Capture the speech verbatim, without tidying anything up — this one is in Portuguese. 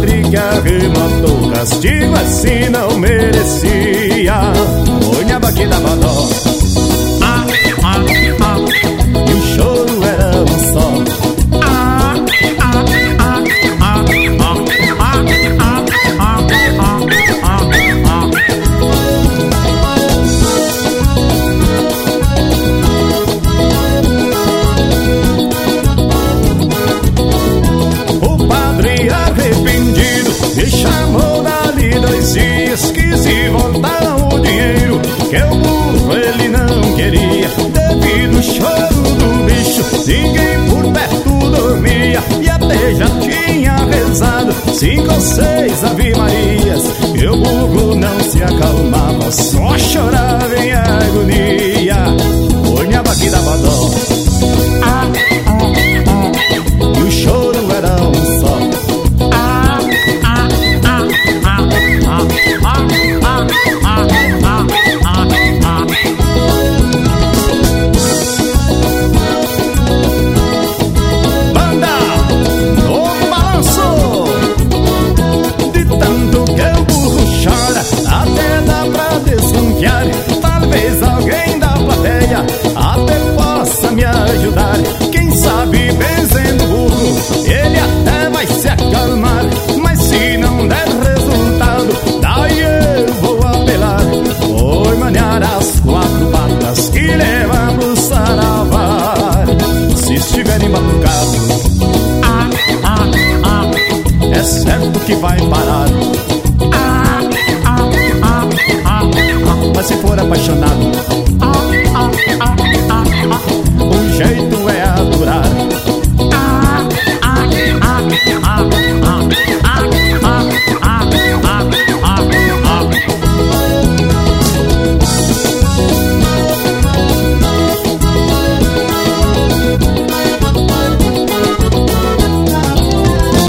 padre que arrematou castigo assim não merecia. Oi, minha vaquinha dava dó. Ah, ah, ah. E o choro era um só. Ah, ah, ah, ah, ah, ah, ah, ah, ah, ah. O padre arrependido me chamou dali dois dias. Quis ir voltar o dinheiro que o burro ele não queria. Devido ao choro do bicho, ninguém por perto dormia. E até já tinha rezado cinco ou seis Ave Marias, e o burro não se acalmava, só chorava em agonia. Oi, minha vaquinha dava dó. Ah, ah, ah. E o choro era um só. Ah, ah, ah, ah, ah, ah, ah, ah, ah, ah, ah. Banda no balanço. De tanto que o burro chora, até dá pra desconfiar. Talvez alguém da plateia até possa me ajudar. Quem sabe benzendo o burro ele até vai se acalmar. Mas se não der resultado, daí eu vou apelar. Oi, manear as quatro patas que levam pro saravar. Se estiverem batucado, ah, ah, ah, é certo que vai parar. Ah, ah, ah, ah, ah. Mas se for apaixonado,